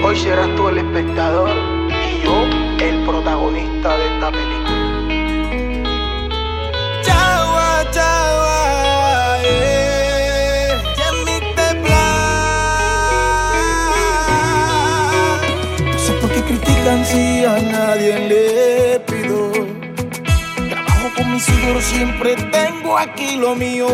Hoy serás tú el espectador y yo el protagonista de esta película. Chagua, chagua, no sé por qué critican si a nadie le pido. Trabajo con mi sudor, siempre tengo aquí lo mío.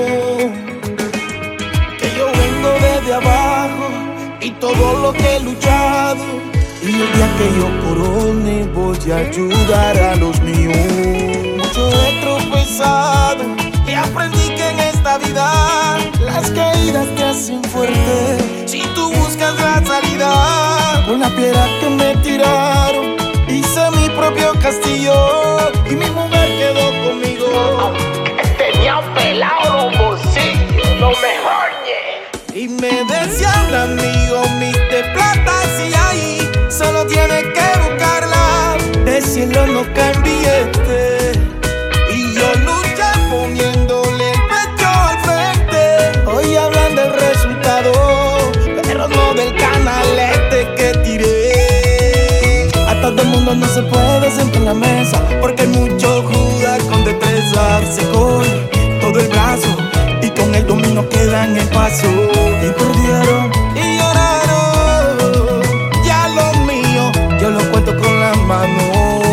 Que yo vengo desde abajo y todo lo que he luchado, y el día que yo corone voy a ayudar a los míos. Mucho he tropezado y aprendí que en esta vida las caídas te hacen fuerte si tú buscas la salida. Con la piedra que me tiraron hice mi propio castillo y mi mujer quedó conmigo. Tenía pelado los bolsillos, lo mejor. Y me decían, amigo, de plata si hay, solo tienes que buscarla. De cielo no caen billetes y yo luché poniéndole el pecho al frente. Hoy hablan del resultado, pero no del canalete que tiré. A todo el mundo no se puede sentar en la mesa, porque hay mucho Judas con destreza. Se coge todo el brazo y con el dominio quedan en paso. Y perdieron y lloraron. Ya lo mío, yo lo cuento con la mano.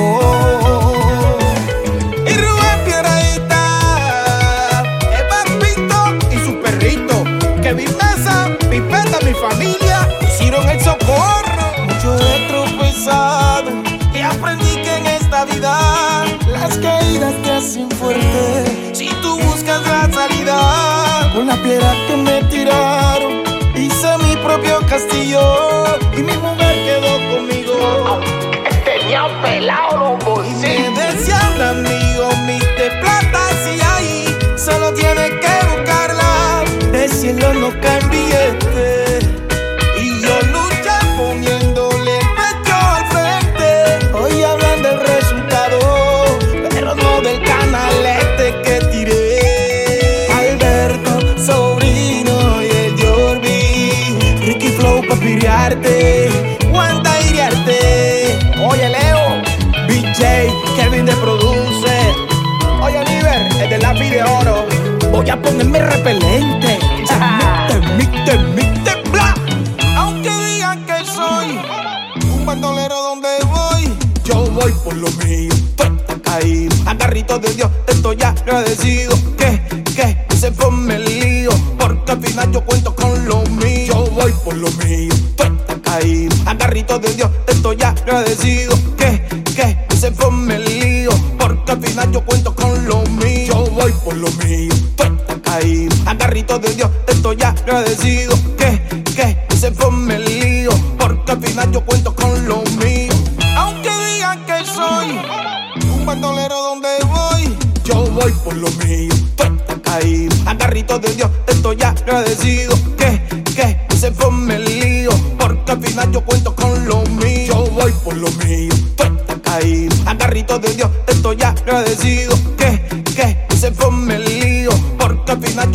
Y Rubén Piedradita, Eva Pinto y su perrito, Kevin Mesa, Pipeta, mi familia, hicieron el socorro. Mucho he tropezado y aprendí que en esta vida las caídas te hacen fuerte si tú buscas la salida. Con la piedra que me tiraron hice mi propio castillo y mi mujer quedó conmigo. Tenía pelado los bolsillos. Y me decían, amigo, de plata si hay, solo tienes que buscarla. De cielo no caen billetes y yo luché poniéndole el pecho al frente. Hoy hablan del resultado, pero no del canalete que tiré. Alberto, sobrino y el Jordi, Ricky Flow pa' piriarte, Wanda iriarte. Oye Leo, BJ, Kevin de Produce. Oye Oliver, el de lápiz de oro. Voy a ponerme repelente. Bla. Aunque digan que soy un bandolero donde voy, yo voy por lo mío. Tú estás caído, agarrito de Dios, te estoy agradecido. Que se forme el lío, porque al final yo cuento con lo mío. Yo voy por lo mío. Tú estás caído, agarrito de Dios, te estoy agradecido. Que se forme el lío, porque al final yo cuento con lo mío. Yo voy por lo mío. Tú estás caído, agarrito de Dios, te estoy agradecido. Que se forme el lío, porque al final yo cuento con lo mío. Aunque digan que soy un bandolero donde voy, yo voy por lo mío. Tú estás caído, agarrito de Dios, te estoy agradecido. Que se forme el lío, porque al final yo cuento con lo mío. Yo voy por lo mío. Tú estás caído, agarrito de Dios, te estoy agradecido. Que se forme el lío, porque al final